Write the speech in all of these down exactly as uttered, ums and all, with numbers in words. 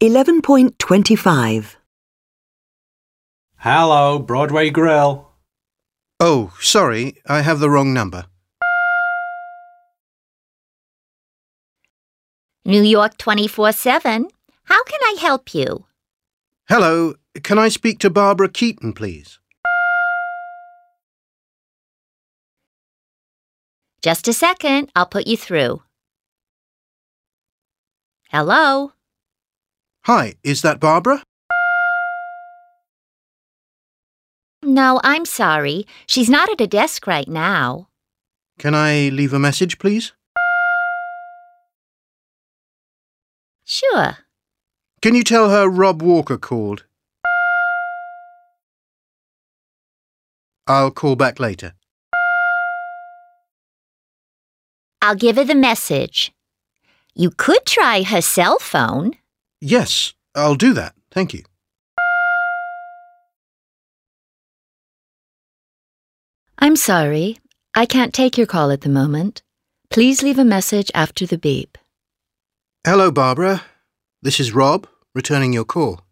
eleven point twenty-five. Hello, Broadway Grill. Oh, sorry, I have the wrong number. New York twenty-four seven. How can I help you? Hello, can I speak to Barbara Keaton, please? Just a second, I'll put you through. Hello? Hi, is that Barbara? No, I'm sorry. She's not at a desk right now. Can I leave a message, please? Sure. Can you tell her Rob Walker called? I'll call back later. I'll give her the message. You could try her cell phone. Yes, I'll do that. Thank you. I'm sorry. I can't take your call at the moment. Please leave a message after the beep. Hello, Barbara. This is Rob, returning your call.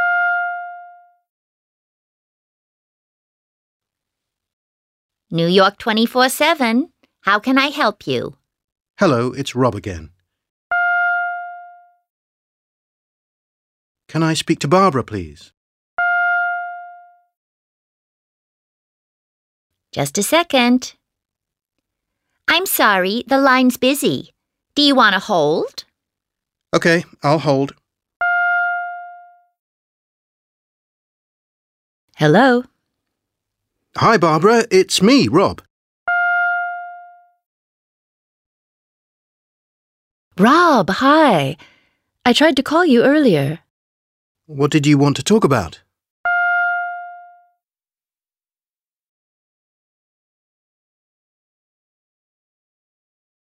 New York twenty-four seven. How can I help you? Hello, it's Rob again. Can I speak to Barbara, please? Just a second. I'm sorry, the line's busy. Do you want to hold? Okay, I'll hold. Hello? Hi, Barbara. It's me, Rob. Rob, hi. I tried to call you earlier. What did you want to talk about?